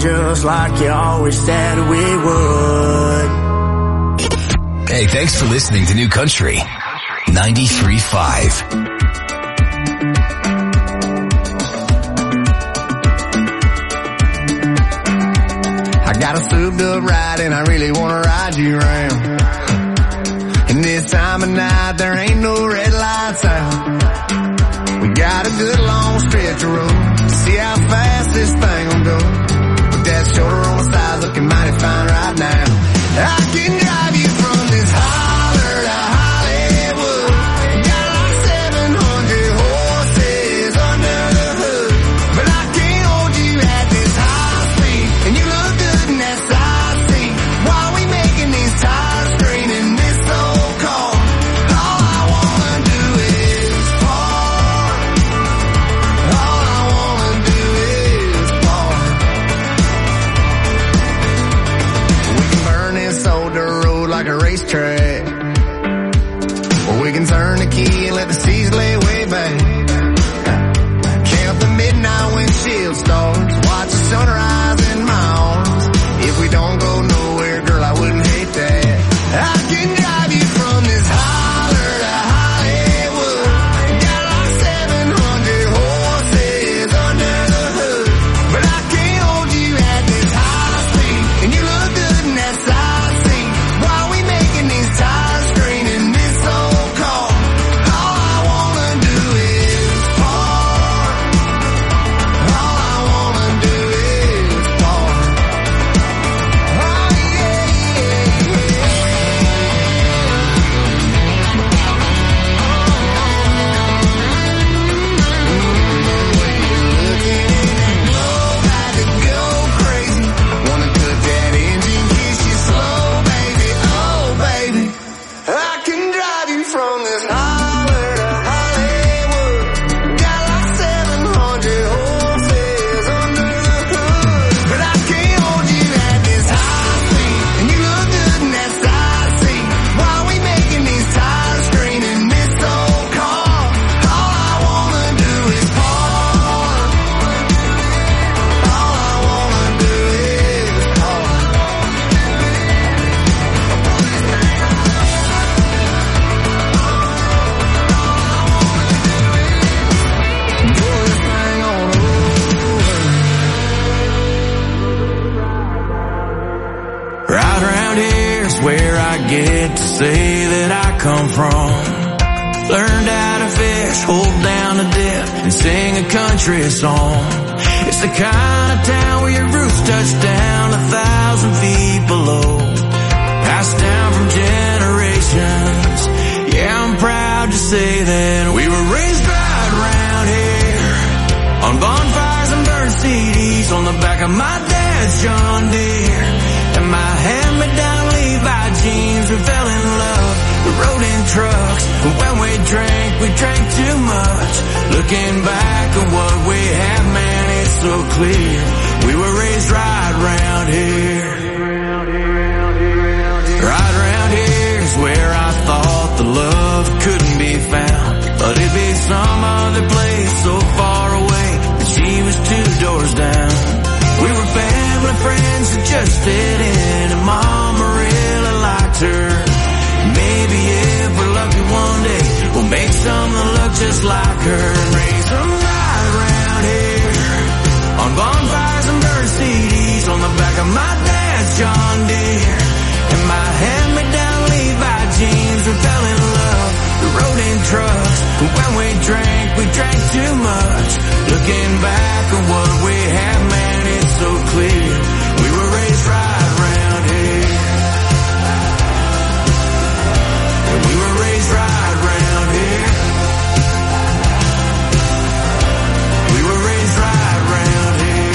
just like you always said we would. Hey, thanks for listening to New Country 93.5. I got a souped up ride and I really wanna ride you around. And this time of night there ain't no red lights out. We got a good long stretch of road to see how fast this thing will go. With that shoulder on the side looking mighty fine right now. I can drive you from this holler to Hollywood. Got like 700 horses under the hood. But I can't hold you at this high speed. And you look good in that side seat. While we making these tires screaming this old car. All I wanna do is park. All I wanna do is park. We can burn this old dirt road like a racetrack. Or we can turn the key and let the seas lay way back. Camp the midnight windshield stars. Watch the sunrise in my arms. If we don't go nowhere, girl, I wouldn't hate that. I can drive you from this holler to Hollywood. Got like 700 horses under the hood. But I can't hold you at this high speed. And you look good in that side seat. While we making these tires screaming this old car. All I wanna do is park. All I wanna do is park. Oh yeah, yeah, about to go crazy. Wanna cut that engine, kiss you slow, baby. Oh, baby. I can drive you from this holler to Hollywood. Got like 700 horses under the hood. But I can't hold you at this high speed. And you look good in that side seat. While we making these tires screaming this old car. All I wanna do is park. All I wanna do is park. Pull this thing on over. Right around here's where I get to say that I come from. Learned how to fish, hold down a dip, and sing a country song. It's the kind of town where your roots touch down 1,000 feet below. Passed down from generations. Yeah, I'm proud to say that we were raised right around here. On bonfires and burned CDs on the back of my dad's John Deere. And my hand-me-down Levi jeans, we fell in love. We rode in trucks, and when we drank too much. Looking back at what we have, man, it's so clear. We were raised right around here. Right around here is where I thought the love couldn't be found. But it'd be some other place so far away that she was 2 doors down. We were family friends that just fit in, and Mama really liked her. Maybe if we're lucky one day, we'll make some that look just like her and raise them right around here. On bonfires and burned CDs on the back of my dad's John Deere. And my hand-me-down Levi jeans, we fell in love. We rode in trucks, and when we drank too much. Looking back at what we have, man, it's so clear. We were raised right around here. And we were raised right around here. We were raised right around here.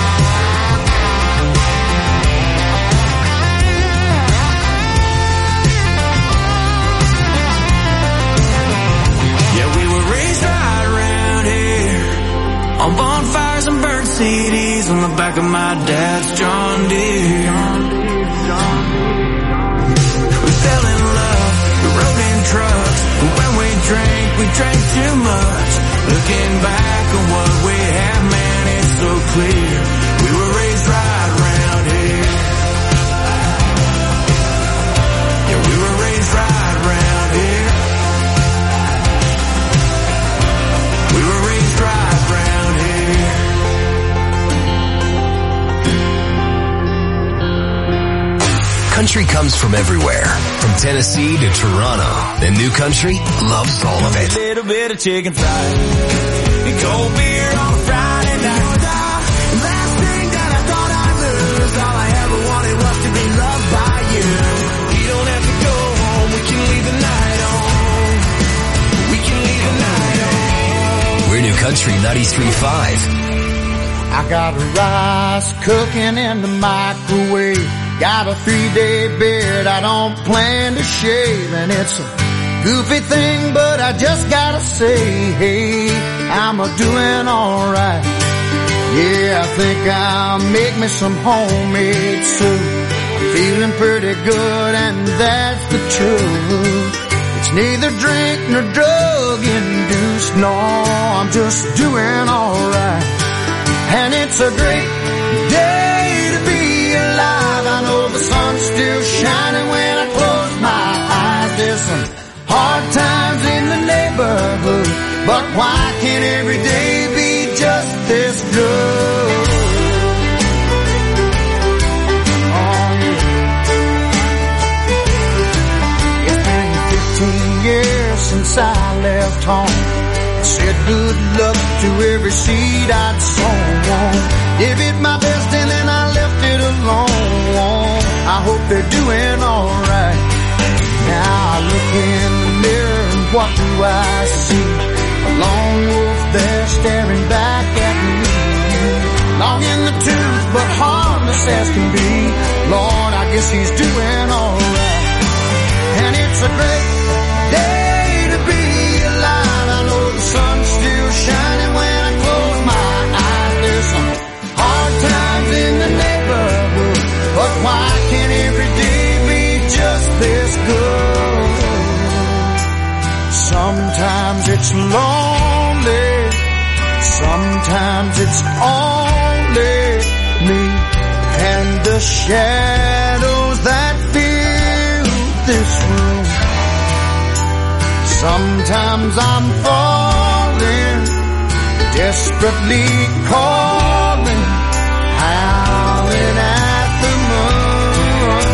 Yeah, we were raised right around here. On bonfires and burnt CDs on the back of my dad's John Deere. We fell in love, we rode in trucks, and when we drank too much. Looking back on what we have, man, it's so clear. We were raised right country comes from everywhere. From Tennessee to Toronto, and New Country loves all of it. A little bit of chicken fried and cold beer on a Friday night. Last thing that I thought I'd lose, all I ever wanted was to be loved by you. You don't have to go home, we can leave the night on. We can leave the night on. We're New Country 93.5. I got rice cooking in the microwave. Got a 3-day beard I don't plan to shave. And it's a goofy thing, but I just gotta say, hey, I'm doing alright. Yeah, I think I'll make me some homemade soup. I'm feeling pretty good, and that's the truth. It's neither drink nor drug induced. No, I'm just doing alright. And it's a great day to be alive. I know the sun's still shining when I close my eyes. There's some hard times in the neighborhood, but why can't every day be just this good? Oh, yeah. It's been 15 years since I left home. Said good luck to every seed I'd sown. Gave it my best and then I left it alone. I hope they're doing alright. Now I look in the mirror and what do I see? A lone wolf there staring back at me. Long in the tooth but harmless as can be. Lord, I guess he's doing alright. And it's a great day to be alive. I know the sun's still shining when I close my eyes. There's some hard times in the neighborhood, but why can't every day be just this good? Sometimes it's lonely, sometimes it's only me and the shadows that fill this room. Sometimes I'm falling, desperately calling, howling at the moon.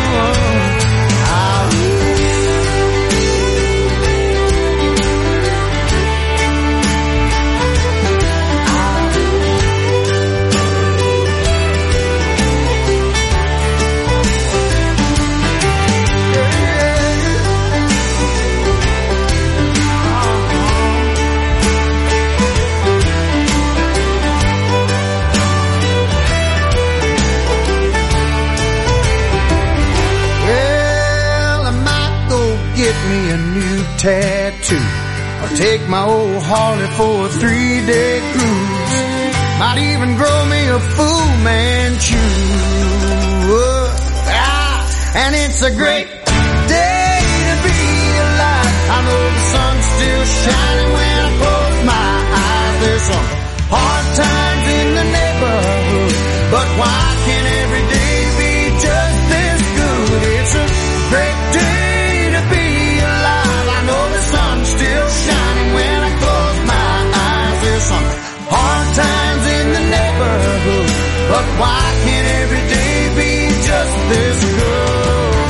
Me a new tattoo, or take my old Harley for a 3-day cruise. Might even grow me a Fu Manchu. And it's a great day to be alive. I know the sun's still shining when I close my eyes. There's some hard times in the neighborhood, but why can't every day be just this good? It's a great day to be alive. I know the sun's still shining when I close my eyes. There's some hard times in the neighborhood, but why can't every day be just this good?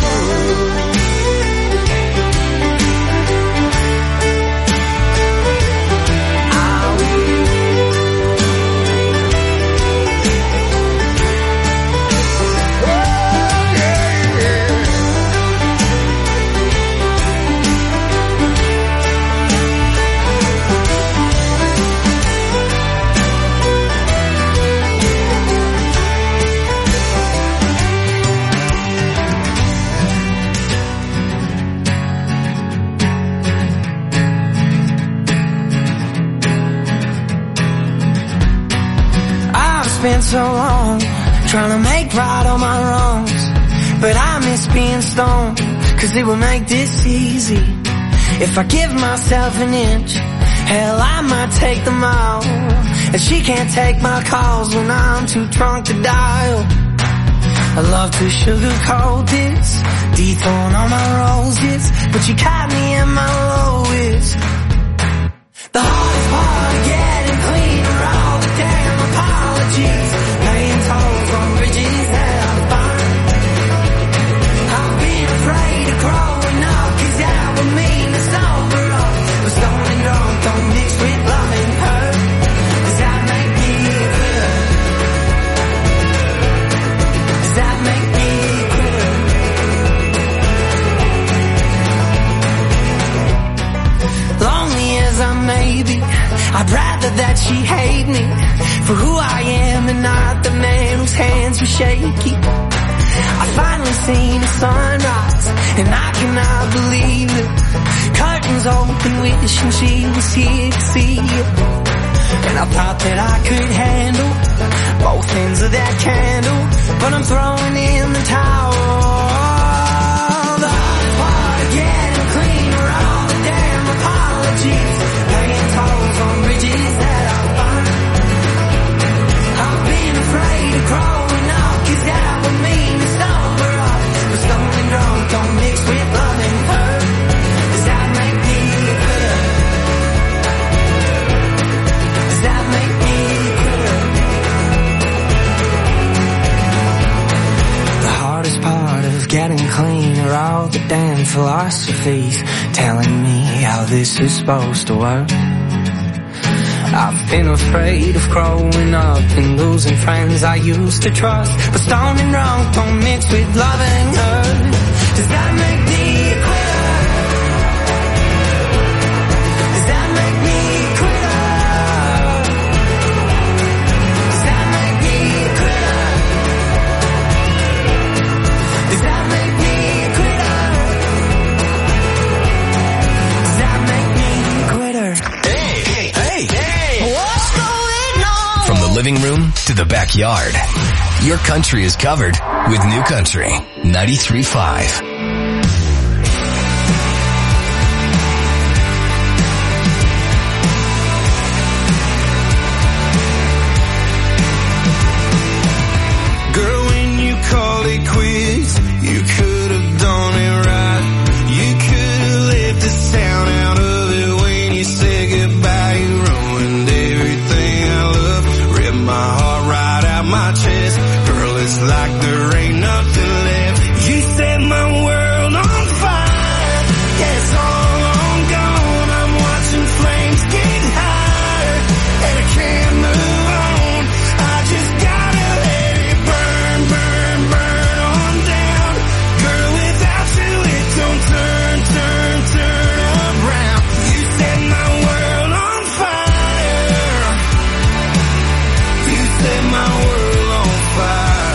Spent so long trying to make right all my wrongs, but I miss being stoned, cause it would make this easy. If I give myself an inch, hell I might take the mile. And she can't take my calls when I'm too drunk to dial. I love to sugarcoat this, dethorn all my roses, but you caught me at my lowest. The hardest part of getting clean are all the damn apologies, paying tolls on bridges that I find. I'd rather that she hate me for who I am and not the man whose hands were shaky. I finally seen the sunrise and I cannot believe it. Curtains open, wishing she was here to see it. And I thought that I could handle both ends of that candle, but I'm throwing in the towel. The hardest part of getting clean are all the damn apologies, hanging tolls on bridges that I find. I've been afraid of growing up, 'cause that would mean to sober up. But stoned and drunk don't mix with love and hurt. Does that make me a quitter? Does that make me a quitter? The hardest part of getting clean are all the damn philosophies telling me how this is supposed to work. I've been afraid of growing up and losing friends I used to trust. But stoned and drunk don't mix with love and hurt. Does that make me a quitter? Does that make me a quitter? Does that make me a quitter? Does that make me a quitter? Does that make me a quitter? From the living room to the backyard, your country is covered with New Country 93.5. Girl, when you called it quits, you could have done it right. You could have left the sound out of it when you said goodbye. You ruined everything I love, ripped my heart right out my chest. Girl, it's like there ain't nothing left. You set my world on fire. Yeah, it's all on gone. I'm watching flames get higher, and I can't move on. I just gotta let it burn, burn, burn on down. Girl, without you it don't turn, turn, turn around. You set my world on fire. You set my world on fire.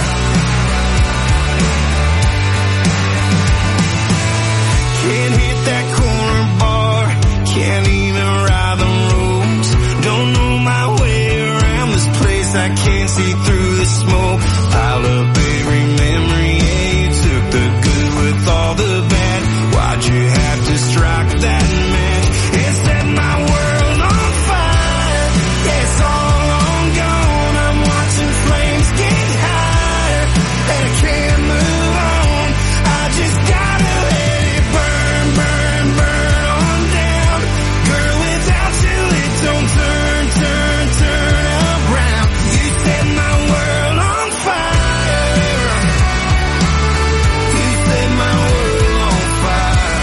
Can't hit that corner bar, can't even ride the roads. Don't know my way around this place, I can't see through the smoke. Pile up every memory, yeah, you took the good with all the bad. Why'd you have to strike that match? It set my world on fire. Yeah, it's all on gone. I'm watching flames get higher, and I can't move on. I just gotta let it burn, burn, burn on down. Girl, without you it don't turn, turn, turn around. You set my world on fire. You set my world on fire.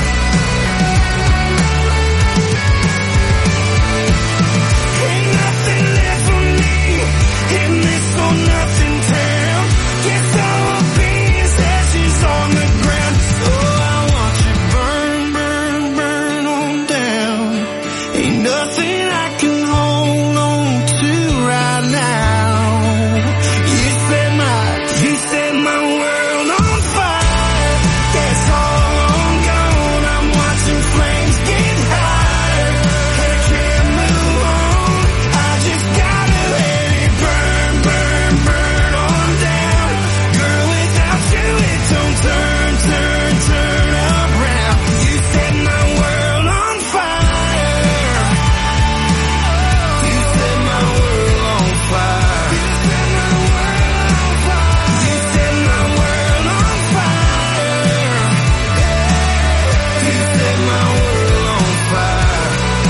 Ain't nothing left for me in this or nothing town. Guess I will be as ashes on the ground. Oh, I want you burn, burn, burn on down. Ain't nothing I can hold on to right now. You set my world on fire. Yeah, it's all on gone. I'm watching flames get higher, and I can't move on. I just gotta let it burn, burn, burn on down. Girl, without you it don't turn, turn, turn around. You set my world on fire. You set my world on fire. You set my world on fire. You set my world on fire. You set my world on fire.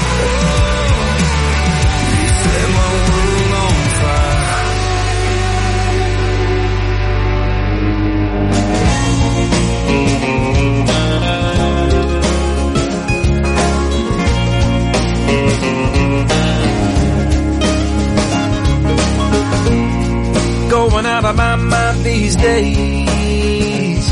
You set my world on fire. Going out of my mind these days,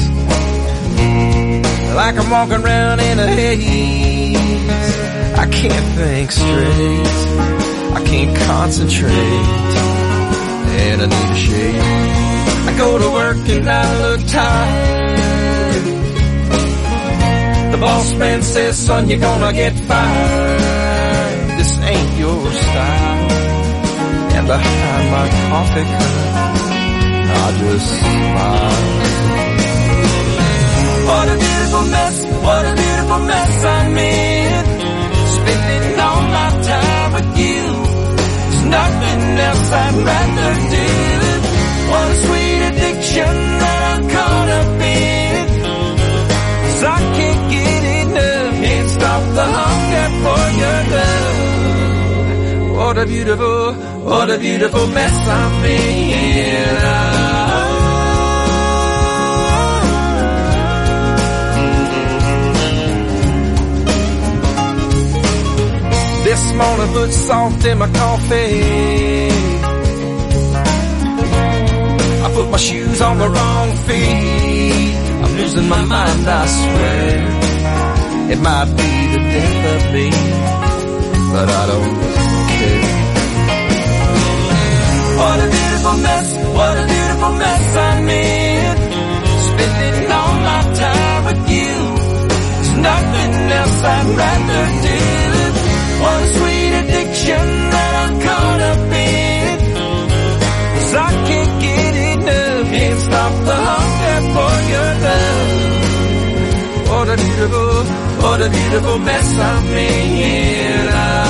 like I'm walking around in a haze. I can't think straight. I can't concentrate, and I need a shave. I go to work and I look tired. The boss man says, son, you're gonna get fired. This ain't your style. And behind my coffee cup, I just smile. What a beautiful mess, what a beautiful mess I'm in. Spending all my time with you. There's nothing else I'd rather do. What a sweet addiction that I'm caught up in. 'Cause I can't get enough, can't stop the hunger for your love. What a beautiful mess I'm in. This morning put salt in my coffee. I put my shoes on the wrong feet. I'm losing my mind, I swear. It might be the death of me, but I don't care. What a beautiful mess, what a beautiful mess I'm in. Spending all my time with you. There's nothing else I'd rather do. What a sweet addiction that I'm caught up in. 'Cause I can't get enough, can't stop the hunger for your love. What a beautiful mess I'm in.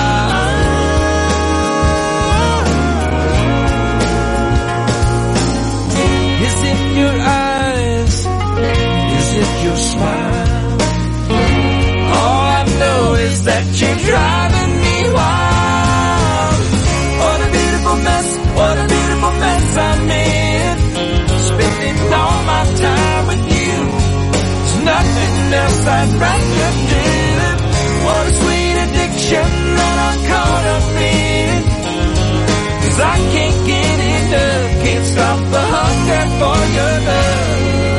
Is it your eyes? Is it your smile? All I know is that you're driving me wild. What a beautiful mess, what a beautiful mess I'm in. Spending all my time with you. There's nothing else I'd rather do. What a sweet addiction that I'm caught up in. 'Cause I can't get enough, can't stop the hunger for your love.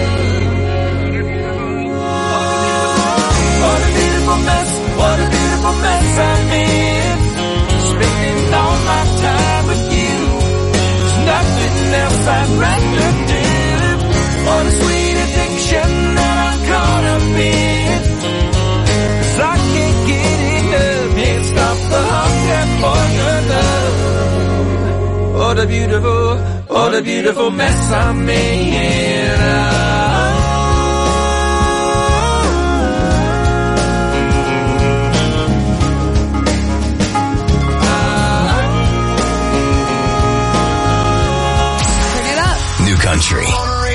What a beautiful mess, what a beautiful mess I'm in. Spending all my time with you. There's nothing else I'd rather do. What a sweet addiction that I'm caught up in. 'Cause I can't get enough, can't stop the hunger for your love. What a beautiful mess I'm in. Country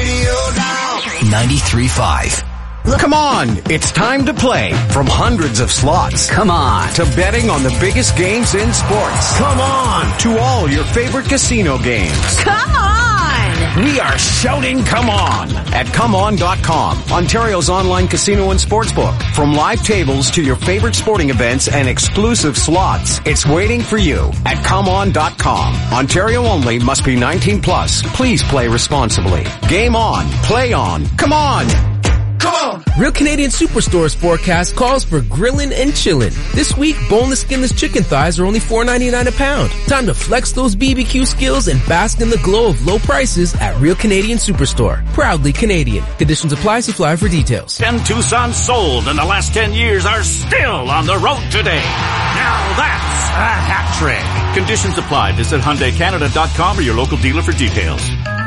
93.5. Come on, it's time to play. From hundreds of slots. Come on. To betting on the biggest games in sports. Come on. To all your favorite casino games. Come on. We are shouting come on at ComeOn.com, Ontario's online casino and sportsbook. From live tables to your favorite sporting events and exclusive slots, it's waiting for you at ComeOn.com. Ontario only, must be 19 plus. Please play responsibly. Game on. Play on. Come on. Come on! Real Canadian Superstore's forecast calls for grillin' and chillin'. This week, boneless, skinless chicken thighs are only $4.99 a pound. Time to flex those BBQ skills and bask in the glow of low prices at Real Canadian Superstore. Proudly Canadian. Conditions apply. See flyer for details. 10 Tucsons sold in the last 10 years are still on the road today. Now that's a hat trick. Conditions apply. Visit HyundaiCanada.com or your local dealer for details.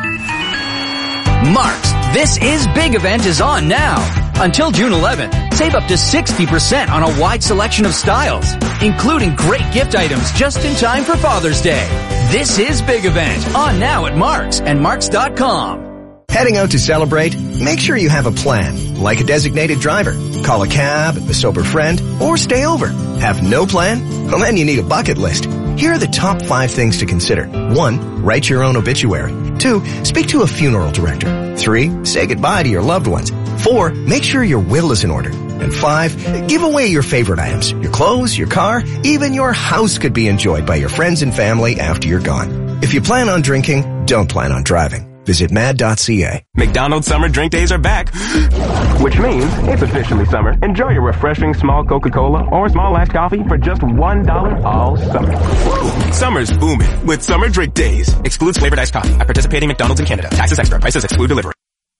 Mark's This Is Big event is on now. Until June 11th, save up to 60% on a wide selection of styles, including great gift items just in time for Father's Day. This Is Big event on now at Mark's and Marks.com. Heading out to celebrate? Make sure you have a plan, like a designated driver. Call a cab, a sober friend, or stay over. Have no plan? Well, then you need a bucket list. Here are the top 5 things to consider. 1, write your own obituary. 2, speak to a funeral director. 3, say goodbye to your loved ones. 4, make sure your will is in order. And 5, give away your favorite items. Your clothes, your car, even your house could be enjoyed by your friends and family after you're gone. If you plan on drinking, don't plan on driving. Visit mad.ca. McDonald's Summer Drink Days are back, which means it's officially summer. Enjoy your refreshing small Coca-Cola or small iced coffee for just $1 all summer. Whoa. Summer's booming with Summer Drink Days. Excludes flavored iced coffee at participating McDonald's in Canada. Taxes extra. Prices exclude delivery.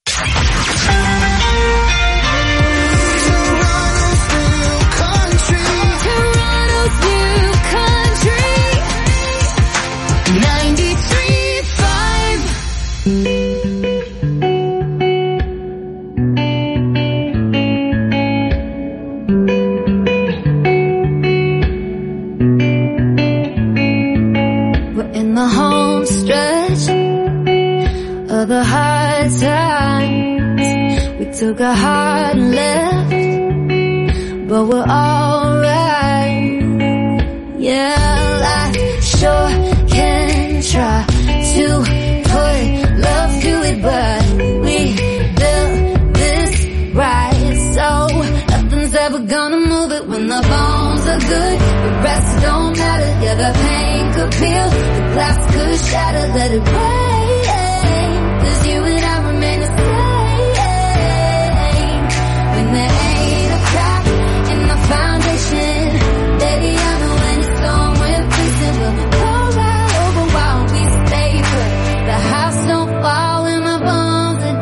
The hard times, we took a hard left, but we're alright. Yeah, I sure can try to put love to it, but we built this right, so nothing's ever gonna move it. When the bones are good, the rest don't matter. Yeah, the pain could peel, the glass could shatter, let it break. Cause you and I remain the same. When there ain't a crack in the foundation, baby, I know any storm we're facing will blow right over while we stay put. The house don't fall when my bones are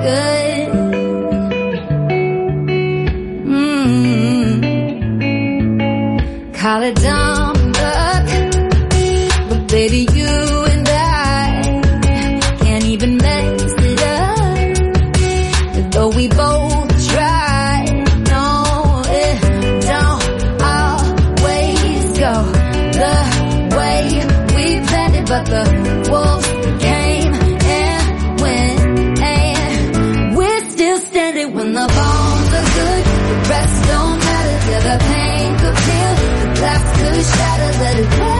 good. Call it dumb luck, but baby, you and I can't even mess it up. Though we both try, no, it don't always go the way we planned it, but the wolves came and went, and we're still standing. When the bones are good, the rest don't matter. Yeah, the pain could peel, the glass could shatter, let it break.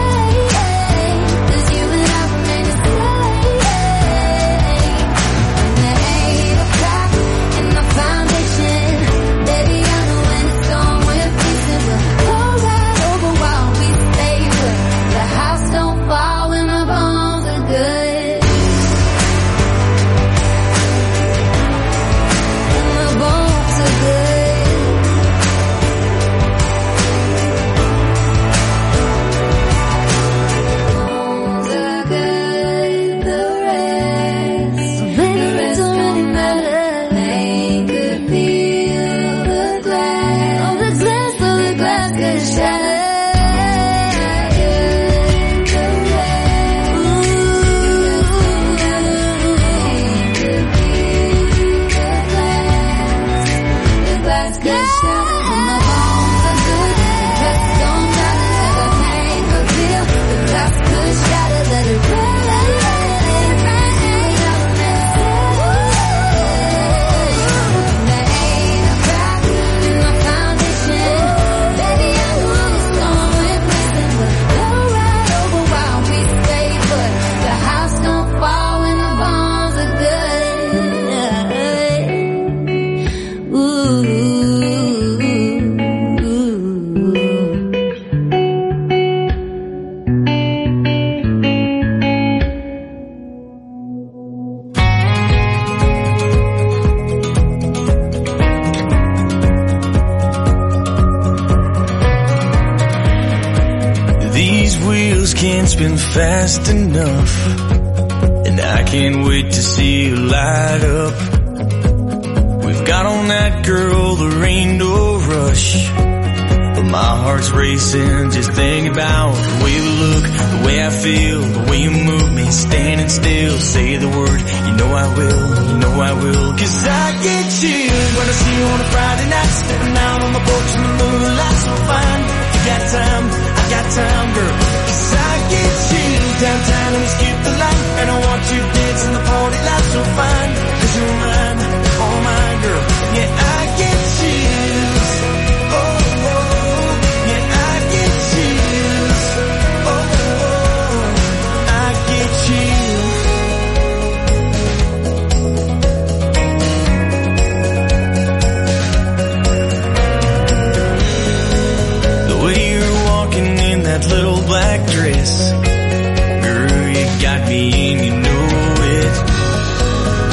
Fast enough, and I can't wait to see you light up. We've got on that girl, there ain't no rush, but my heart's racing just thinking about the way we look, the way I feel, the way you move me, standing still. Say the word, you know I will, you know I will. Cause I get chills when I see you on a Friday night, stepping out on the porch in the moonlight, so fine. You got time, I got time, girl. Cause I get chills downtown and we skip the line, and I want you dancing the party light, so fine. Cause you're mine, all mine, girl. Yeah, I get chills. Oh, oh, yeah, I get chills. Oh, oh, I get chills. The way you're walking in that little black dress, girl, you got me and you know it.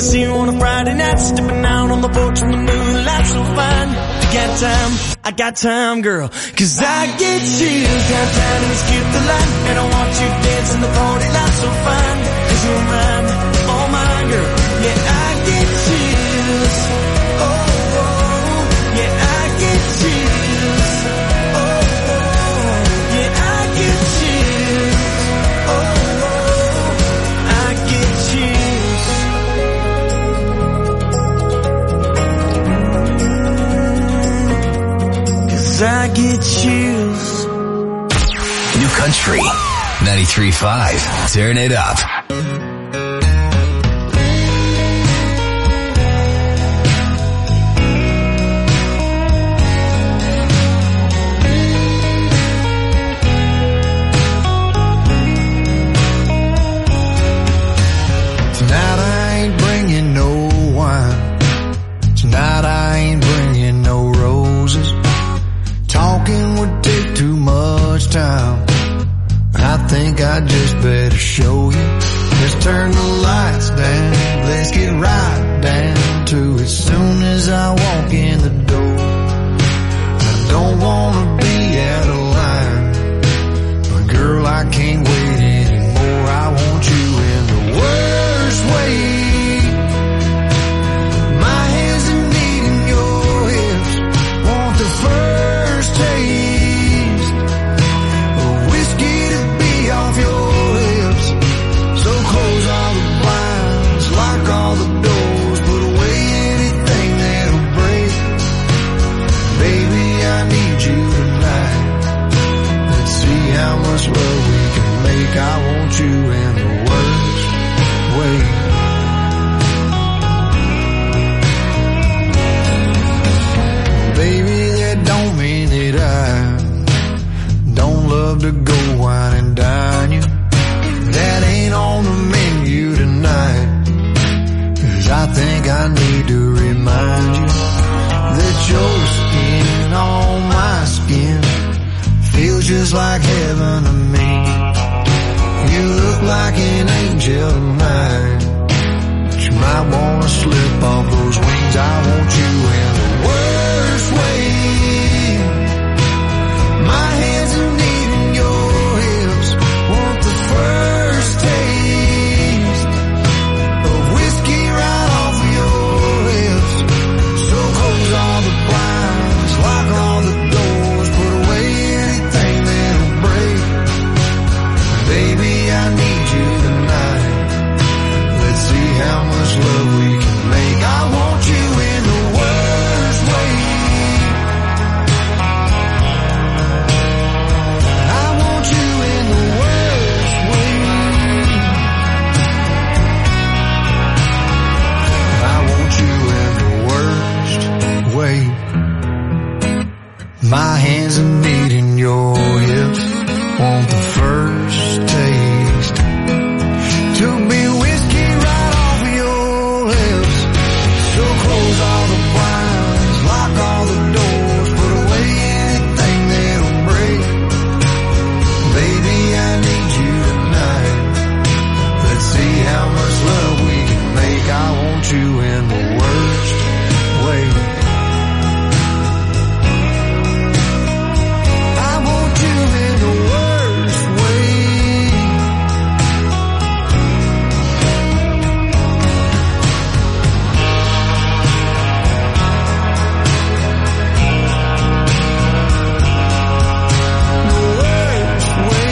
See you on a Friday night, stepping out on the porch when the moonlight's so fine. If you got time, I got time, girl. 'Cause I get chills downtown in this cute delight, and I want you dancing the party light so fine. 'Cause you're mine, oh my girl. Yeah, I get chills. Oh, oh, yeah, I get chills. Oh, oh, yeah, I get chills. Oh, oh, I get chills. 'Cause I get chills. New Country 93.5. Turn it up. Tonight I ain't bringing no wine. Tonight I ain't bringing no roses. Talking would take too much time. I think I just better show you. Let's turn the lights down. Let's get right down to it. Soon as I walk in the door, I don't wanna be out of line, but girl, I can't wait anymore. I want you in the worst way. My hands are needing your hips. Want the first taste of whiskey to be off your lips. So close all the blinds, lock all the doors, put away anything that'll break. Baby, I need you tonight. Let's see how much love we can make. I want you in the worst way. Baby, that don't mean that I don't love to go wine and dine you. That ain't on the menu tonight. 'Cause I think I need to remind you that your skin on my skin feels just like heaven to me. You look like an angel tonight, but you might wanna slip off those wings. I want you in the worst way. My hands are needing your hips. Want the first taste of whiskey right off of your lips. So close all the blinds, lock all the doors, put away anything that'll break. Baby, I need you tonight. Let's see how much love we can make. I want you in the worst way. I want you in the worst way. I want you in the worst way. My hands are needing your hips. Want the first taste to be whiskey right off of your lips. So close all the blinds, lock all the doors, put away anything that'll break. Baby, I need you tonight. Let's see how much love we can make. I want you in the worst way. I want you in the worst way. The worst way.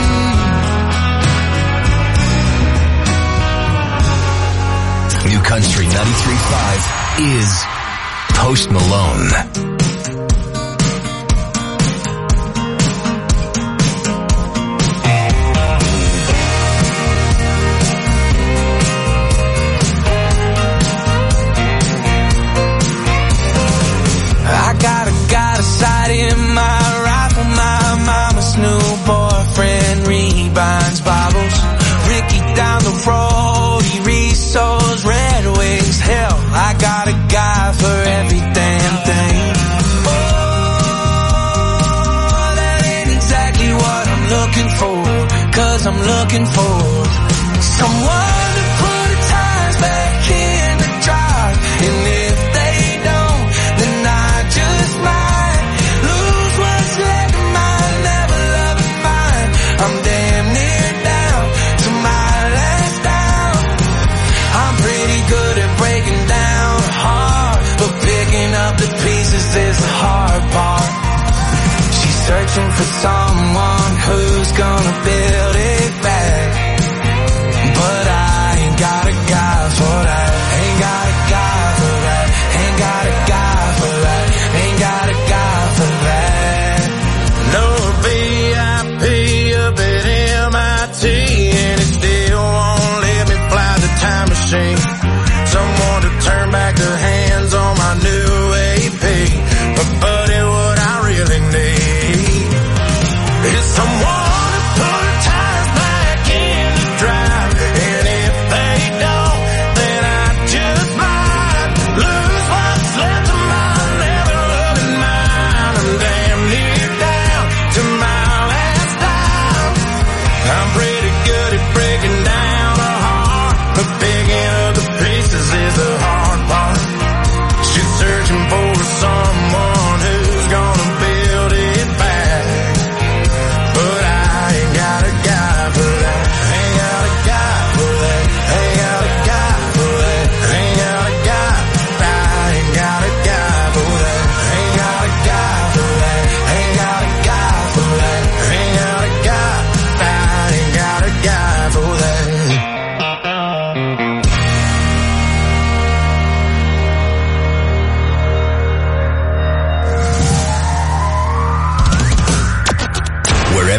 New Country 93.5 is Post Malone. I got a sight in my rifle. My mama's new boyfriend rebinds bottles. Ricky down the road, he resows Red Wings. Hell, I got a guy for every damn thing. Oh, that ain't exactly what I'm looking for. 'Cause I'm looking for someone to put the ties back in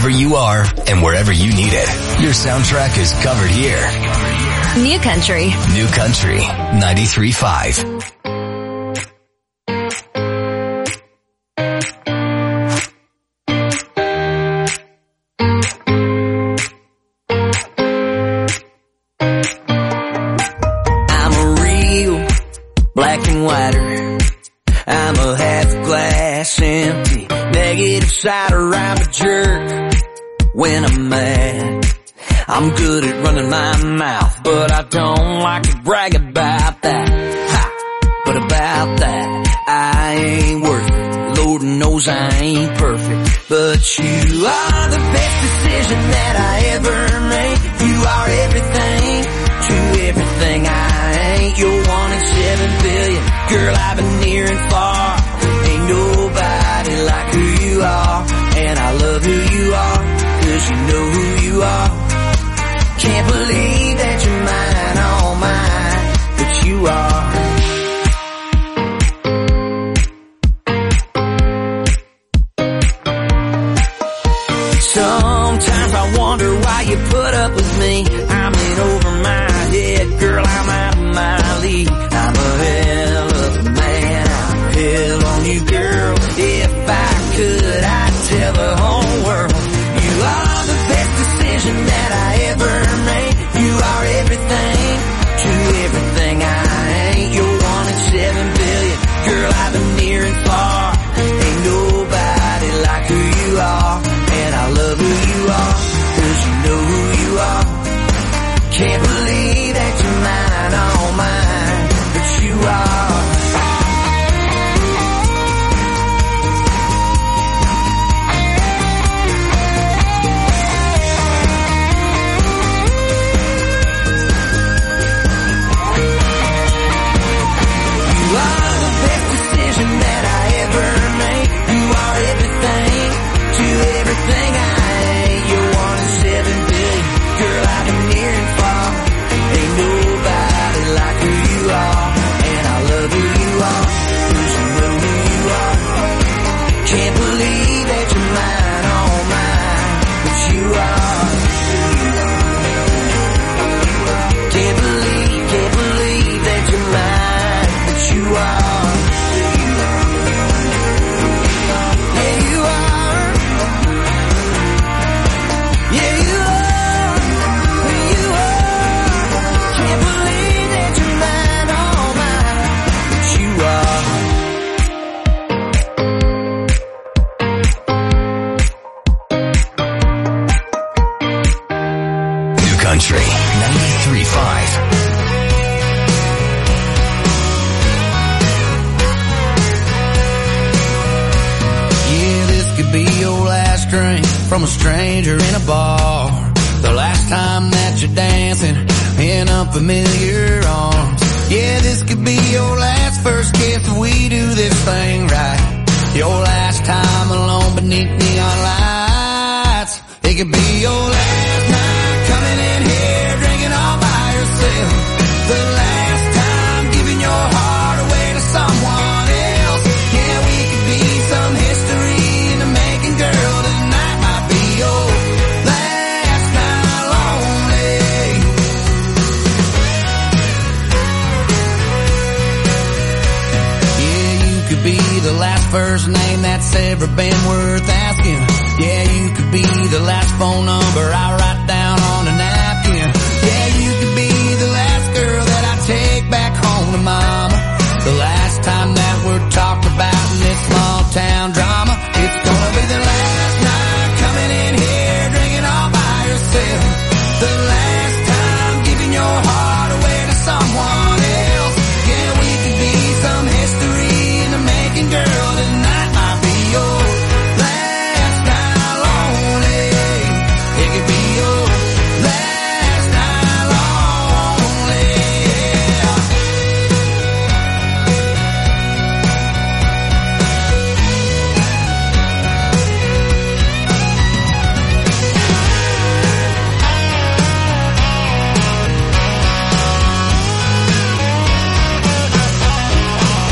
wherever you are and wherever you need it. Your soundtrack is covered here. New Country. New Country 93.5. Cider, I'm a jerk when I'm mad. I'm good at running my mouth, but I don't like to brag about that. Ha! But about that, I ain't worth it. Lord knows I ain't perfect, but you are the best decision that I ever made. You are everything to everything I ain't. You're 1 in 7 billion. Girl, I've been near and far. Ain't nobody like who you are. And I love who you are, 'cause you know who you are. Can't believe that you're mine, all mine, but you are. Sometimes I wonder why you put up with me. I'm in over my head, girl, I'm out of my league. I'm a hell of a man, I'm hell on you, girl. If I could, I'd tell the whole world. You are the best decision that I ever made. You are everything to everything I ain't. You're 1 in 7 billion. Girl, I've been near and far. Ain't nobody like who you are. And I love who you are, 'cause you know who you are. Can't believe that you're mine, all mine, but you are. That I ever made. You are everything to everything I ain't. You're 1 in 7 billion. Girl, I've been near and far. Ain't nobody like who you are. And I love who you are, 'cause you know who you are. Can't believe that you're mine, all mine, but you are. Can't believe that you're mine, but you are. Country 93.5. Yeah, this could be your last drink from a stranger in a bar. The last time that you're dancing in unfamiliar arms. Yeah, this could be your last first kiss if we do this thing right. Your last time alone beneath neon lights. It could be your last night coming in here drinking all by yourself. The last time giving your heart away to someone else. Yeah, we could be some history in the making, girl. Tonight might be your last night lonely. Yeah, you could be the last first name that's ever been worth asking. Yeah, you could be the last phone number I write down on a napkin. Yeah, you could be the last girl that I take back home to mama. The last time that we're talked about in this small town drama. It's gonna be the last night coming in here drinking all by yourself. The last time giving your heart away to someone else. Yeah, we could be some history in the making, girl. Tonight might be your last night lonely. It could be your last night lonely. Yeah.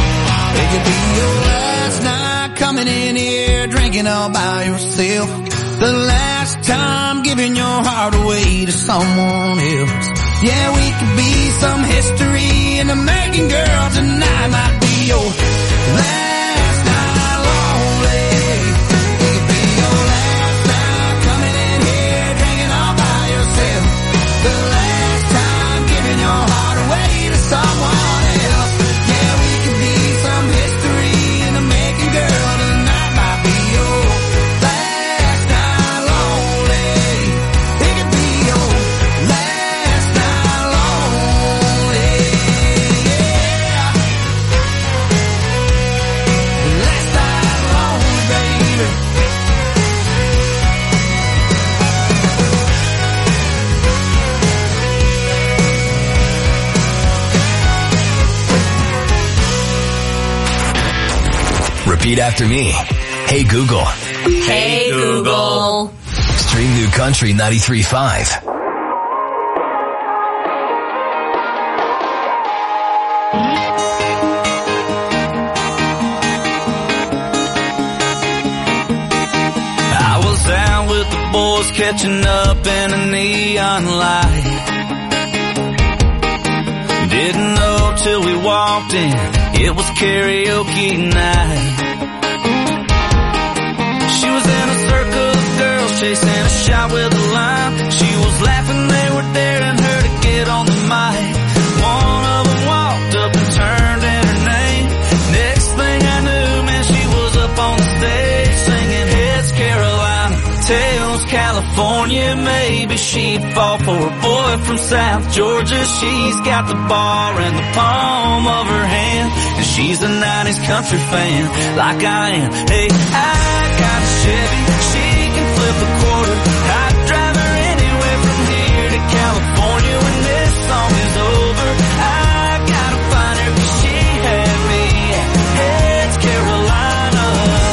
It could be your last night coming in here drinking all by yourself. The last time giving your heart away to someone else. Yeah, we could be some history in the making, girl. Tonight might be your last night lonely. We could be your last night coming in here drinking all by yourself. The last time giving your heart away to someone else. Yeah, we could be some history in the making, girl. Tonight might be your last night lonely. It could be your last night lonely. Yeah. Last night lonely, baby. Repeat after me. Hey Google. Hey Google. Stream New Country 93.5. I was out with the boys catching up in a neon light. Didn't know till we walked in, it was karaoke night. She was in a circle of girls chasing a shot with a lime. She was laughing, they were daring her to get on the mic. One of them walked up and turned in her name. Next thing I knew, man, she was up on the stage singing Heads Carolina, Tails California. Maybe she'd fall for a boy from South Georgia. She's got the bar in the palm of her hand, and she's a 90s country fan like I am. Hey, I got a Chevy, she can flip a quarter. I'd drive her anywhere from here to California when this song is over. I gotta find her 'cause she had me at Heads Carolina.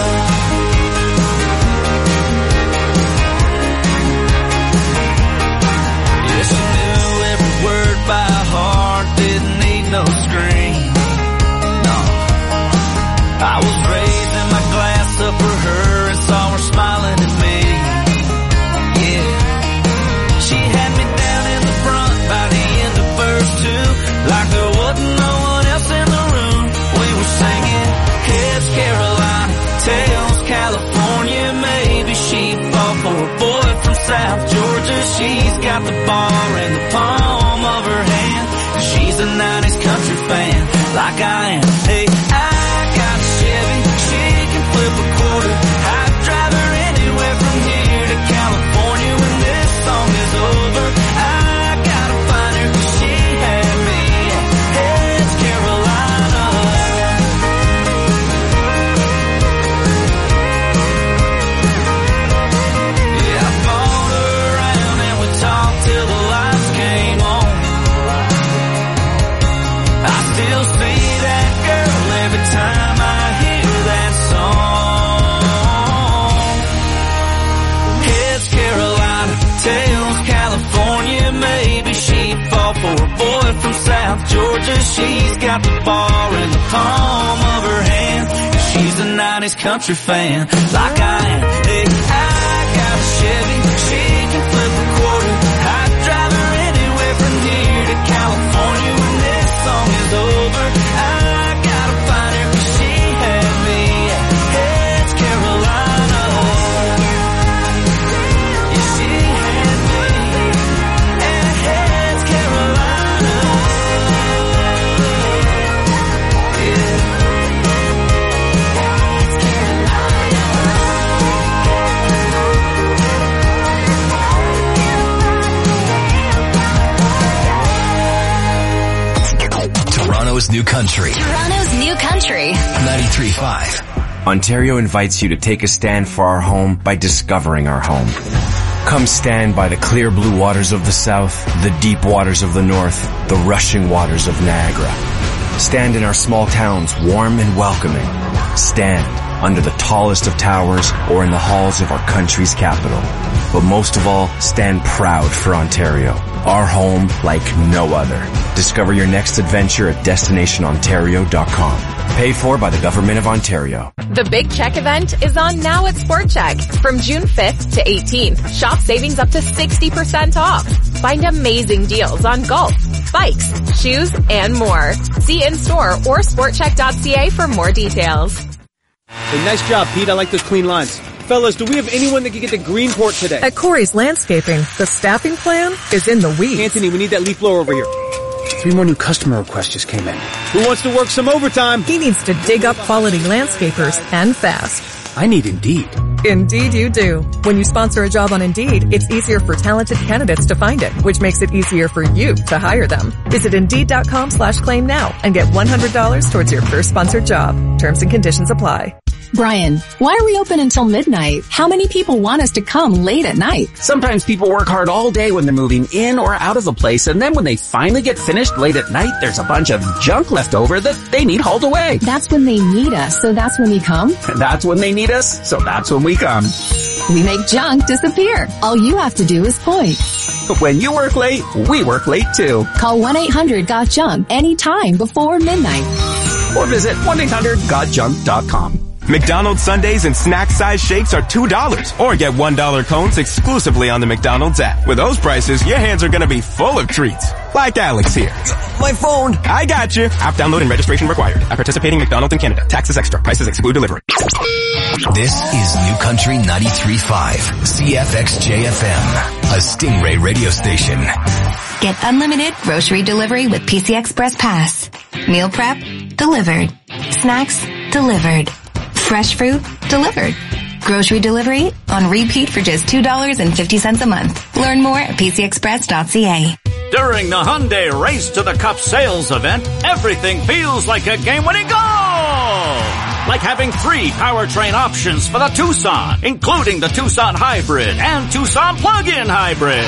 Yeah, she knew every word by heart, didn't need no screen. No, I was raising my glass up for her and saw her smiling at me. Yeah, she had me down in the front by the end of verse 2, like there wasn't no one else in the room. We were singing Heads Carolina, Tails California. Maybe she'd fall for a boy from South Georgia. She's got the bar in the palm of her hand, and she's a 90s country fan like I am. Hey, I got a Chevy, she can flip a quarter. I'd drive her anywhere from here to California when this song is over. I gotta find her 'cause she had me at Heads Carolina. Yeah, I followed her around and we talked till the lights came on. I still see that girl every time I hear that song. Heads Carolina, Tails California. Maybe she'd fall for a boy from South Georgia. She's got the bar in the palm of her hand, and she's a 90s country fan like I am. Hey, I got a Chevy, she can flip a quarter. I'd drive her anywhere from here to California when this song is over. I gotta find her 'cause she had me at Heads Carolina. Yeah, she had me at Heads Carolina. Yeah. Toronto's New Country. Toronto's New Country. 93.5. Ontario invites you to take a stand for our home by discovering our home. Come stand by the clear blue waters of the south, the deep waters of the north, the rushing waters of Niagara. Stand in our small towns, warm and welcoming. Stand under the tallest of towers, or in the halls of our country's capital. But most of all, stand proud for Ontario, our home like no other. Discover your next adventure at destinationontario.com. Paid for by the Government of Ontario. The Big Check event is on now at Sport Check. From June 5th to 18th, shop savings up to 60% off. Find amazing deals on golf, bikes, shoes, and more. See in-store or sportcheck.ca for more details. Hey, nice job, Pete. I like those clean lines. Fellas, do we have anyone that can get to Greenport today? At Corey's Landscaping, the staffing plan is in the weeds. Anthony, we need that leaf blower over here. 3 more new customer requests just came in. Who wants to work some overtime? He needs to dig up quality landscapers and fast. I need Indeed. Indeed you do. When you sponsor a job on Indeed, it's easier for talented candidates to find it, which makes it easier for you to hire them. Visit Indeed.com/claim now and get $100 towards your first sponsored job. Terms and conditions apply. Brian, why are we open until midnight? How many people want us to come late at night? Sometimes people work hard all day when they're moving in or out of the place, and then when they finally get finished late at night, there's a bunch of junk left over that they need hauled away. That's when they need us, so that's when we come? That's when they need us, so that's when we come. We make junk disappear. All you have to do is point. When you work late, we work late too. Call 1-800-GOT-JUNK anytime before midnight. Or visit 1-800-GOTJUNK.com. McDonald's Sundaes and snack-size shakes are $2, or get $1 cones exclusively on the McDonald's app. With those prices, your hands are gonna be full of treats. Like Alex here. My phone. I got you. App download and registration required. At participating McDonald's in Canada. Taxes extra. Prices exclude delivery. This is New Country 93.5, CFXJFM, a Stingray radio station. Get unlimited grocery delivery with PC Express Pass. Meal prep, delivered. Snacks, delivered. Fresh fruit, delivered. Grocery delivery on repeat for just $2.50 a month. Learn more at pcexpress.ca. During the Hyundai Race to the Cup sales event, everything feels like a game-winning goal! Like having 3 powertrain options for the Tucson, including the Tucson Hybrid and Tucson Plug-in Hybrid.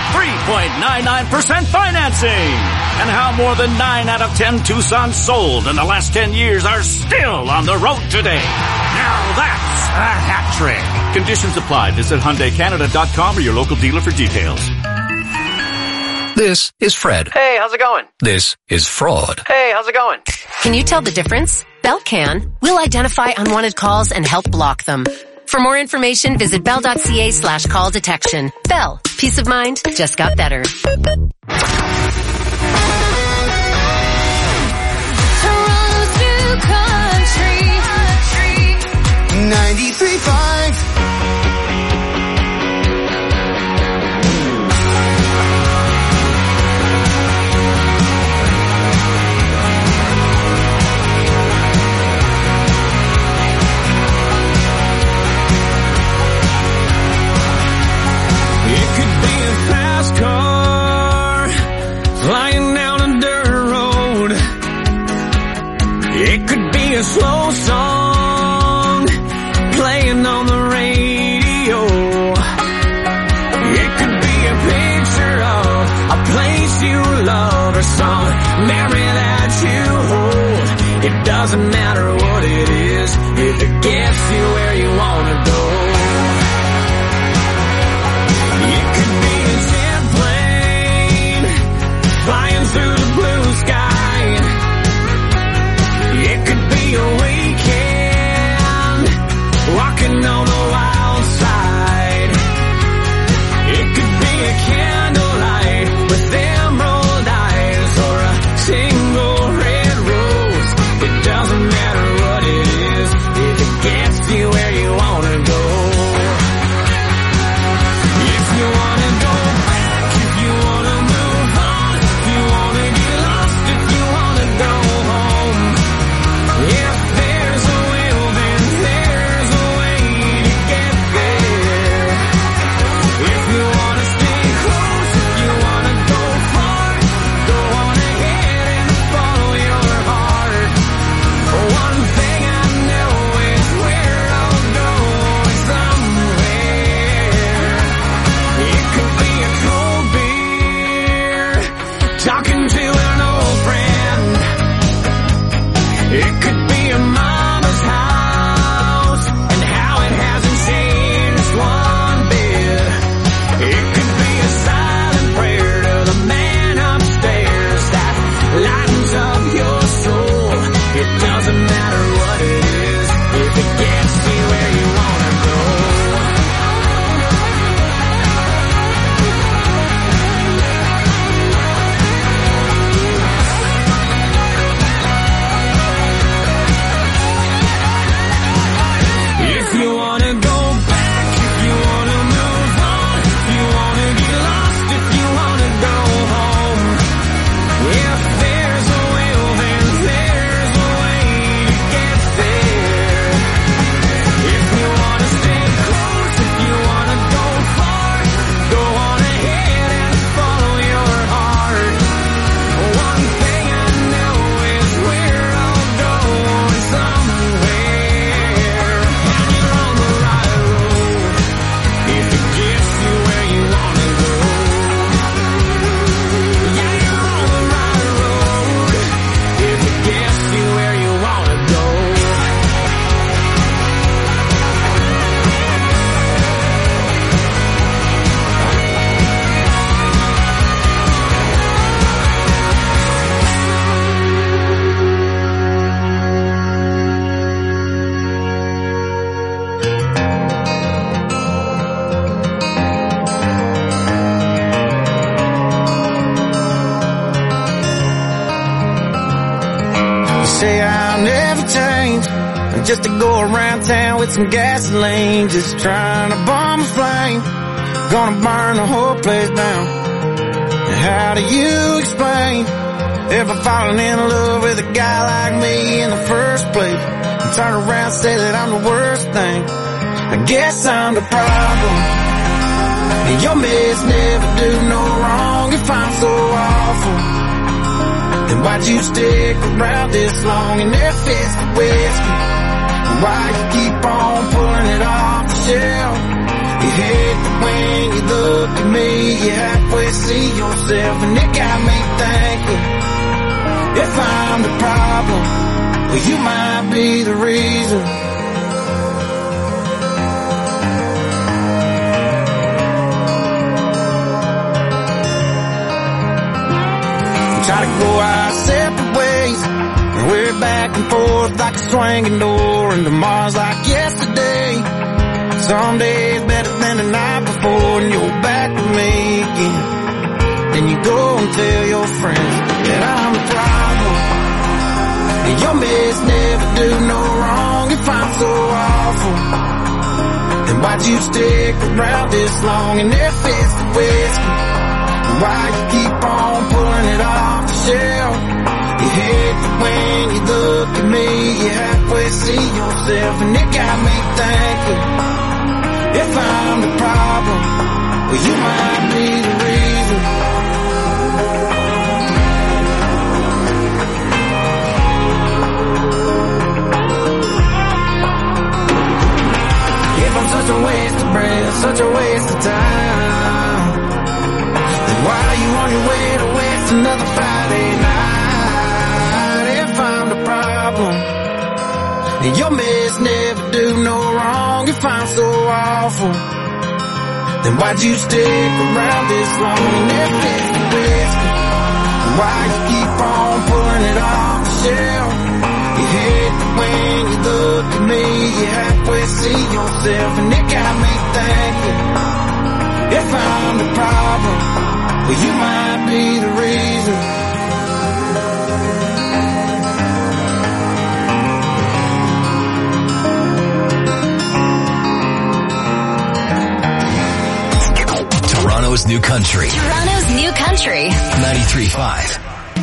3.99% financing. And how more than 9 out of 10 Tucsons sold in the last 10 years are still on the road today. Now that's a hat trick. Conditions apply. Visit HyundaiCanada.com or your local dealer for details. This is Fred. Hey, how's it going? This is Fraud. Hey, how's it going? Can you tell the difference? Bell can. We'll identify unwanted calls and help block them. For more information, visit bell.ca/call detection. Bell. Peace of mind just got better. Toronto's New Country 93.5. Car flying down a dirt road. It could be a slow song playing on the radio. It could be a picture of a place you love or some memory that you hold. It doesn't matter what it is if it gets you where you want to go. Flying through the blue sky. It could be a weekend walking on the wild side. It could be a candlelight with emerald eyes or a single red rose. It doesn't matter what it is just to go around town with some gasoline, just trying to bomb a flame. Gonna burn the whole place down. And how do you explain ever falling in love with a guy like me in the first place? And turn around and say that I'm the worst thing. I guess I'm the problem. And your mess never do no wrong if I'm so awful. Then why'd you stick around this long and there fits the whiskey? And why you keep on pulling it off the shelf? You hate that when you look at me, you halfway see yourself. And it got me thinking, if I'm the problem, well you might be the reason. Try to go our separate ways, and we're back and forth like a swinging door, and tomorrow's like yesterday. Some days better than the night before, and you're back with me again. Then you go and tell your friends that I'm the problem. And your mess never do no wrong if I'm so awful. Then why'd you stick around this long and there fits the whiskey? Why you keep on pulling it off the shelf? You hate that when you look at me, you halfway see yourself. And it got me thinking, if I'm the problem, well you might be the reason. If I'm such a waste of breath, such a waste of time, why are you on your way to waste another Friday night? If I'm the problem, and your mess never do no wrong if I'm so awful, then why'd you stick around this long and if it's the whiskey? Why you keep on pulling it off the shelf? You hate that when you look at me, you halfway see yourself. And it got me thinking, if I'm the problem, well, you might be the reason. Toronto's new country. Toronto's new country. 93.5.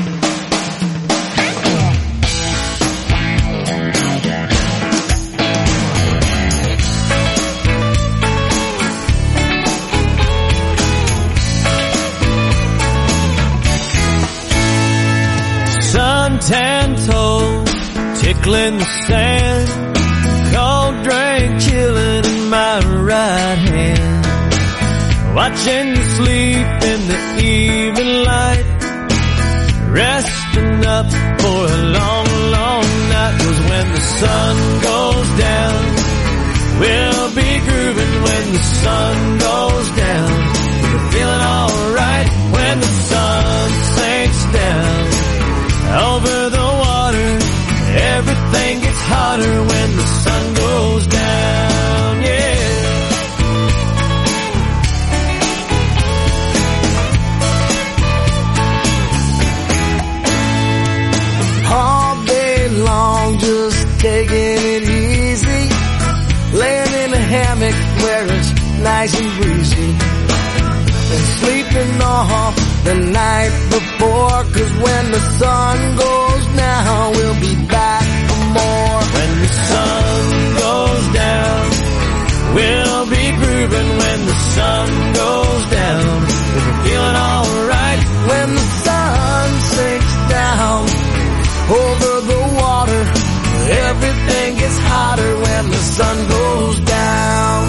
Suntan toes, tickling the sand, cold drink chilling in my right hand, watching you sleep in the evening light, resting up for a long, long night. 'Cause when the sun goes down, we'll be grooving when the sun goes down. We're feeling alright when the sun sinks down. Over the water, everything gets hotter when the sun goes down, yeah. All day long, just taking it easy, laying in a hammock where it's nice and breezy, and sleeping off the night before. 'Cause when the sun goes down, we'll be back for more. When the sun goes down, we'll be grooving when the sun goes down. We're feeling alright when the sun sinks down. Over the water, everything gets hotter when the sun goes down.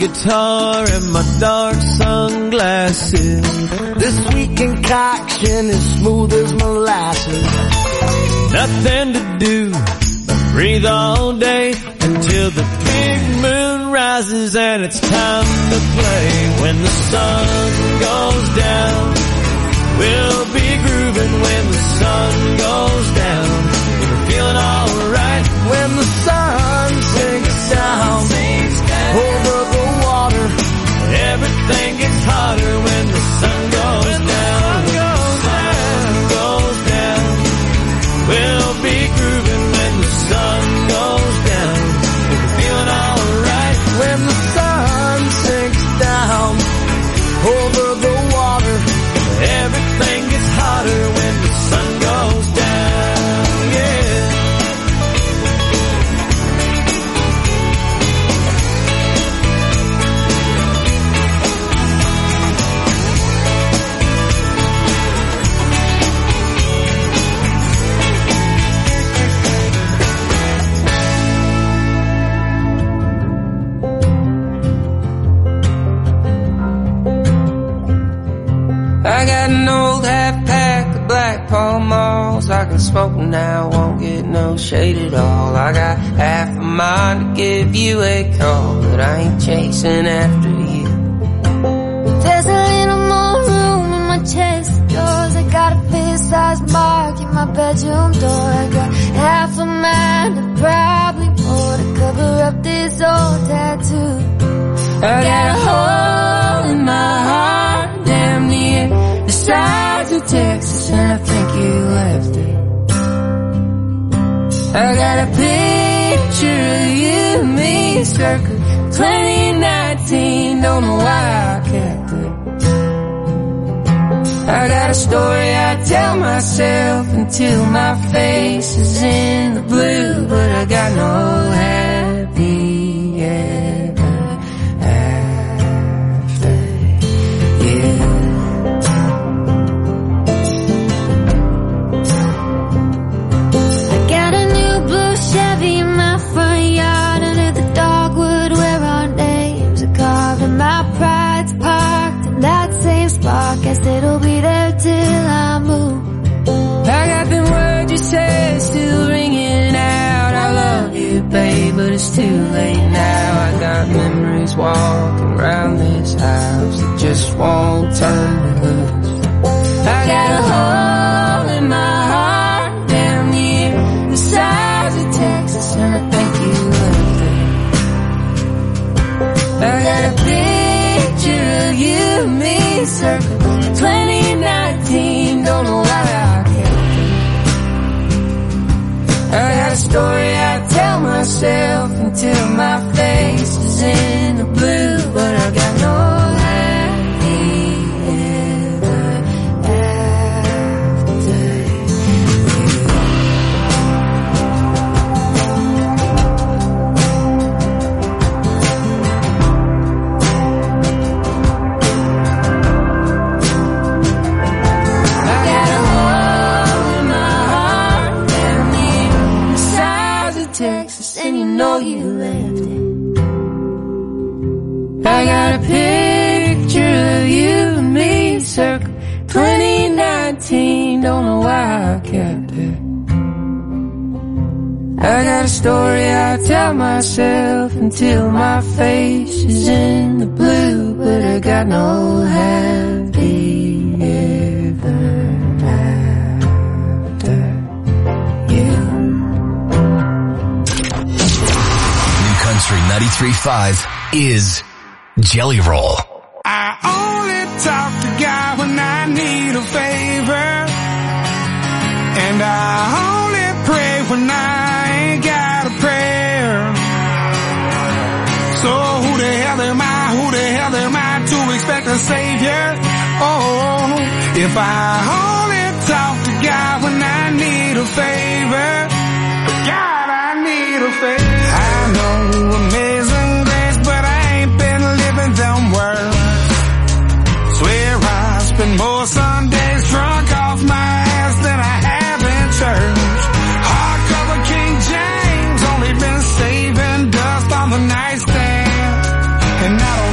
guitar and my dark sunglasses. This sweet concoction is smooth as molasses. Nothing to do but breathe all day until the big moon rises and it's time to play. When the sun goes down, we'll be grooving when the sun goes down. We're feeling alright when the sun sinks down over the water. Everything gets hotter when the sun goes down. We'll be grooving when the sun goes down. We're feeling alright when the sun sinks down over the water. Everything gets hotter when the sun goes down, yeah. I got an old half pack of Black Pall Malls. I can smoke them now, won't get no shade at all. I got half a mind to give you a call, but I ain't chasing after you. There's a little more room in my chest of drawers. I got a fist-sized mark in my bedroom door. I got half a mind and probably more to cover up this old tattoo. I got a hole in my heart, damn near the size of Texas, and I think you left it. I got a picture of you and me circa 2019, don't know why I kept it. I got a story I tell myself until my face is in the blue, but I got no happy ever after you. I got a new blue Chevy in my front yard under the dogwood where our names are carved, and my pride's parked in that same spot. Guess it'll be there till I move. I got them words you said still ringing out. I love you, babe, but it's too late now. I got memories walking around this house that just won't turn me loose. I got a hole in my heart down near the size of Texas, and I think you left it. I got a picture of you and me circa 2019, don't know why I kept it. I got a story I tell myself until my face is in the blue, but I got no happy ever after Texas, and you know you left it. I got a picture of you and me circa 2019, don't know why I kept it. I got a story I tell myself until my face is in the blue, but I got no happy ever after you. Country 93.5 is Jelly Roll. I only talk to God when I need a favor, and I only pray when I ain't got a prayer. So who the hell am I to expect a savior? Oh, if I only talk to God when I need a favor, God, I need a favor. I know amazing grace, but I ain't been living them words. Swear I spend more Sundays drunk off my ass than I have in church. Hardcover King James, only been saving dust on the nightstand, and I don't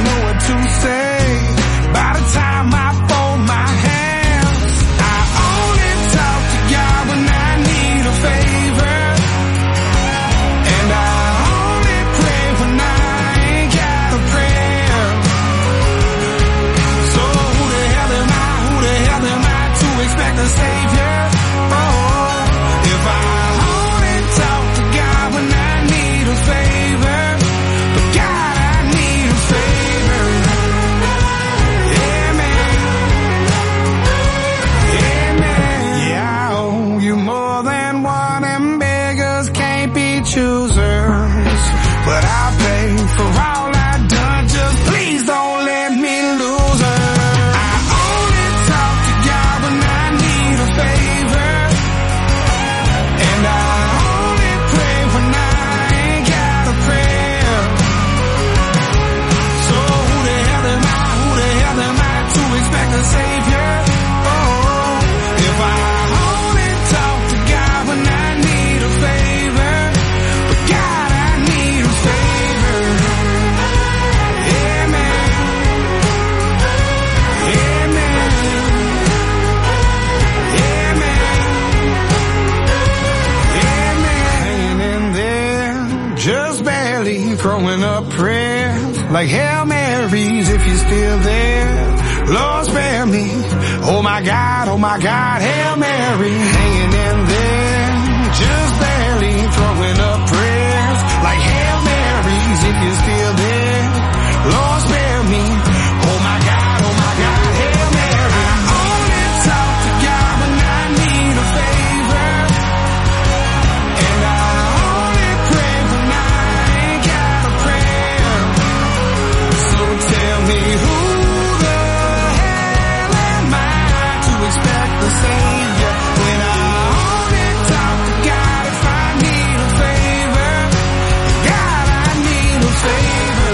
like Hail Marys if you're still there. Lord spare me, oh my God, Hail Mary, hanging in there, just barely throwing up prayers, like Hail Marys if you're still there. Lord spare me, oh my God, Hail Mary. I only talk to God when I need a favor, and I only pray when I ain't got a prayer. So tell me who the hell am I to expect the Savior when I only talk to God if I need a favor? God, I need a favor.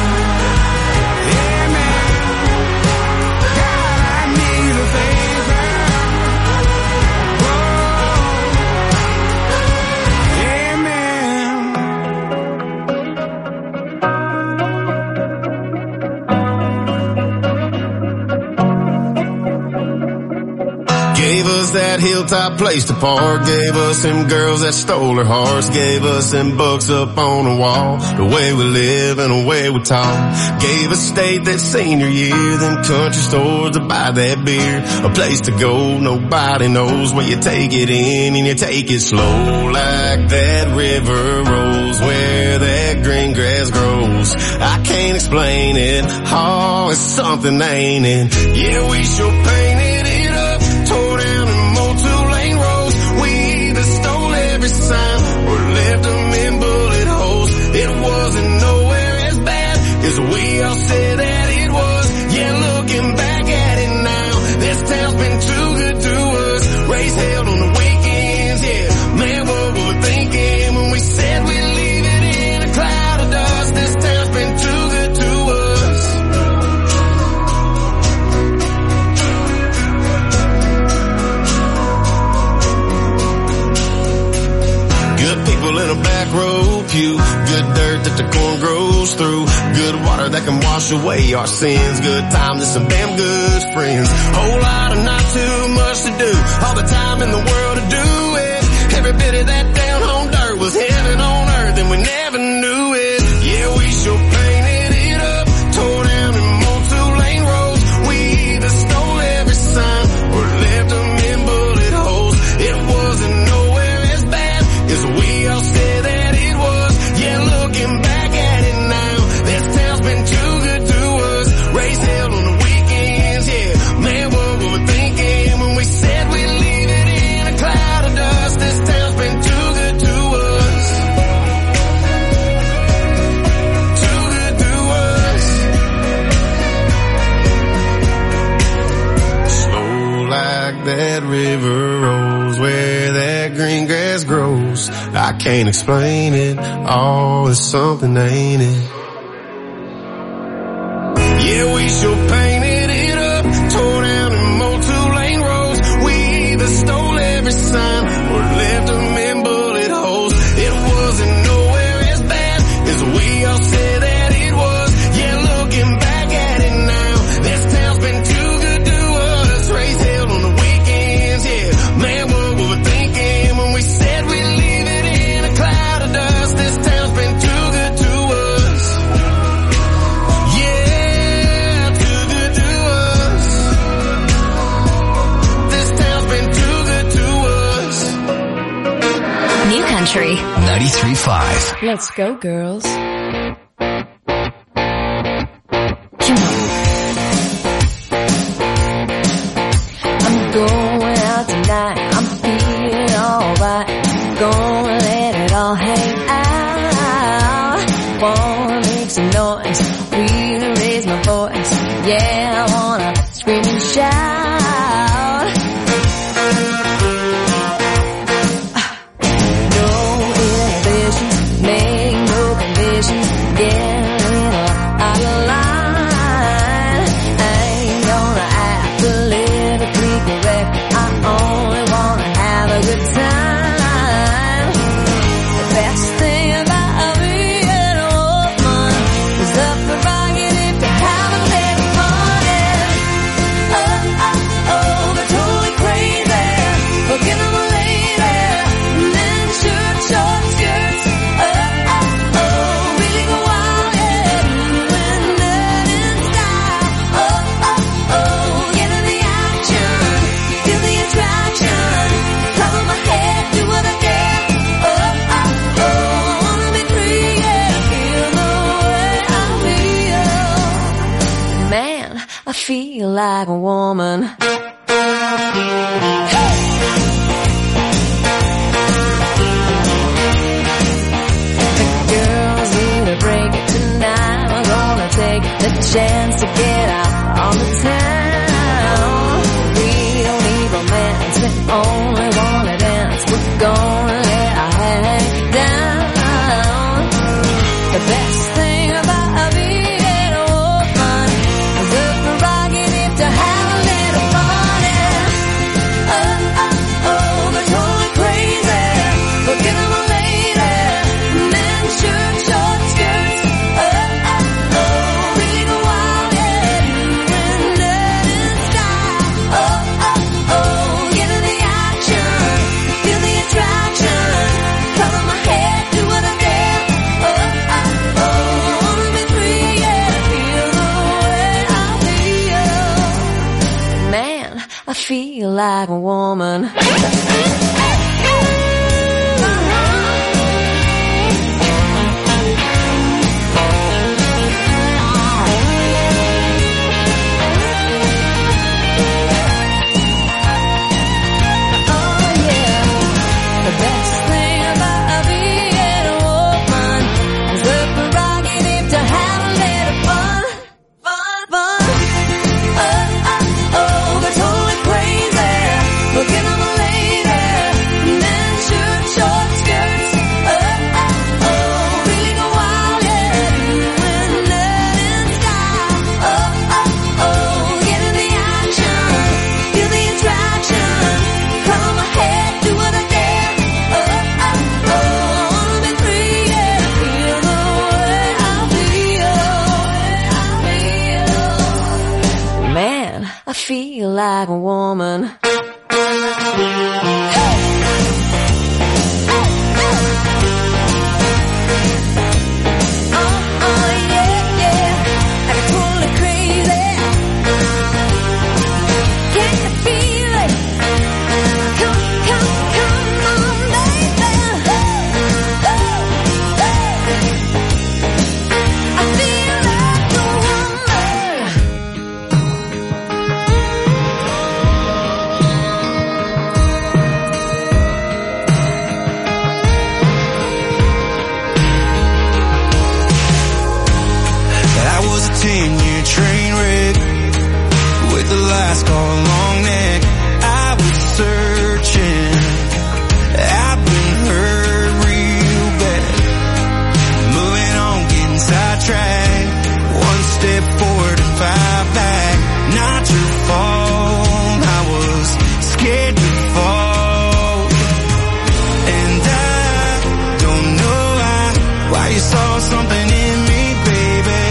Gave us that hilltop place to park, gave us them girls that stole our hearts, gave us them books up on the wall, the way we live and the way we talk. Gave us state that senior year, them country stores to buy that beer, a place to go, nobody knows where you take it in and you take it slow, like that river rolls where that green grass grows. I can't explain it, oh, it's something, ain't it? Yeah, we sure painted it up, tore down and mowed 2-lane roads. We either stole every sign or left them in bullet holes. It wasn't nowhere as bad as we all said that it was. Yeah, looking back at it now, this town's been too good to us. Race held on the weekends, yeah. Man, what were we thinking when we said we'd leave it in a cloud of dust? This town's been too good to us. Good people in a back row pew, good dirt that the corn grows through, good water that can wash away our sins, good times and some damn good friends, whole lot of not too much to do, all the time in the world to do it. Every bit of that down home dirt was heaven on earth and we never knew it. Yeah, we sure painted it up, tore down and mowed 2-lane roads. We either stole every sign or left them in bullet holes. It wasn't nowhere as bad as we all said that it was. Yeah, looking back at it now, this town's been too good to us. Race held on the weekends, yeah. Man, what were we thinking when we said we'd leave it in a cloud of dust? This town's been too good to us. Too good to us. Slow like that river rolls where that green grass grows. I can't explain it, oh, it's something, ain't it? Yeah, we sure painted it up, tore down and mowed 2-lane roads. We either stole every sign or left them in bullet holes. It wasn't nowhere as bad as we all said that it was. Yeah, looking back at it now, this town's been too good to us. Race held on the weekends, yeah. Man, what were we thinking when we said we'd leave it in a cloud of dust? This town's been too good to us. Yeah, too good to us. This town's been too good to us. New Country 93.5. Let's go, girls. I'm going out tonight, I'm feeling alright, gonna let it all hang out, wanna make some noise, really raise my voice, yeah, I wanna scream and shout, no inhibitions, make no conditions, get a little out of line, I ain't gonna act politically correct, feel like a woman. The chance to get out on the town. We don't need romance, we only wanna dance. We're gonna let our hang down. The best thing about being a woman is the prerogative to have a little fun. They're totally crazy. Look at them lady, men shirt, short skirts. I feel like a woman. I feel like a woman. One step forward and 5 back.